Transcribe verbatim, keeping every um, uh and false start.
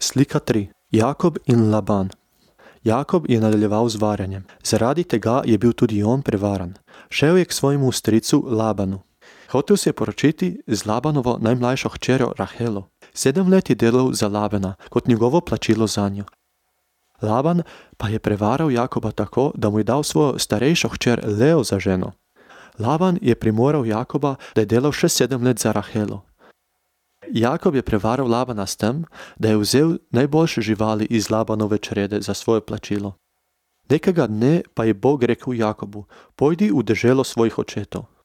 Slika tri. Jakob in Laban. Jakob je nadaljeval z varjenjem. Zaradi tega je bil tudi on prevaran. Šel je k svojemu stricu Labanu. Hotel se je poročiti z Labanovo najmlajšo hčerjo Rahelo. Sedem let je delal za Labana kot njegovo plačilo zanjo. Laban pa je prevaral Jakoba tako, da mu je dal svojo starejšo hčer Leo za ženo. Laban je primoral Jakoba, da je delal še sedem let za Rahelo. Jakob je prevaral Labana s tem, da je vzel najboljše živali iz Labanove črede za svoje plačilo. Nekega dne pa je Bog rekel Jakobu: pojdi v deželo svojih očetov.